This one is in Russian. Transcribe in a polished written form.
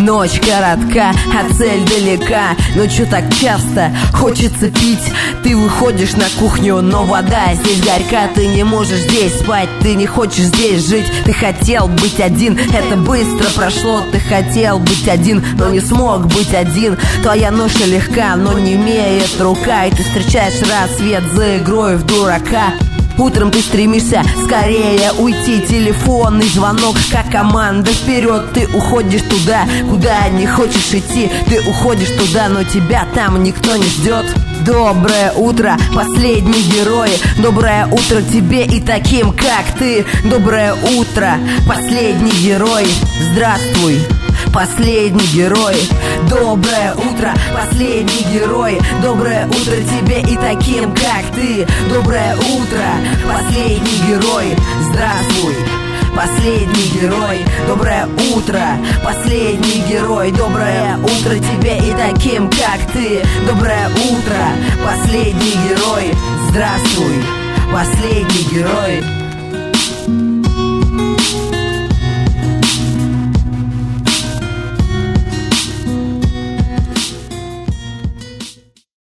Ночь коротка, а цель далека. Но чё так часто хочется пить? Ты выходишь на кухню, но вода здесь горька. Ты не можешь здесь спать, ты не хочешь здесь жить. Ты хотел быть один, это быстро прошло. Ты хотел быть один, но не смог быть один. Твоя ноша легка, но не имеет рука. И ты встречаешь рассвет за игрой в дурака. Утром ты стремишься скорее уйти. Телефонный звонок, как команда вперед. Ты уходишь туда, куда не хочешь идти. Ты уходишь туда, но тебя там никто не ждет. Доброе утро, последний герой. Доброе утро тебе и таким, как ты. Доброе утро, последний герой. Здравствуй, последний герой. Доброе утро, последний герой. Доброе утро тебе и таким, как ты. Доброе утро, последний герой. Здравствуй, последний герой. Доброе утро, последний герой. Доброе утро тебе и таким, как ты. Доброе утро, последний герой. Здравствуй, последний герой.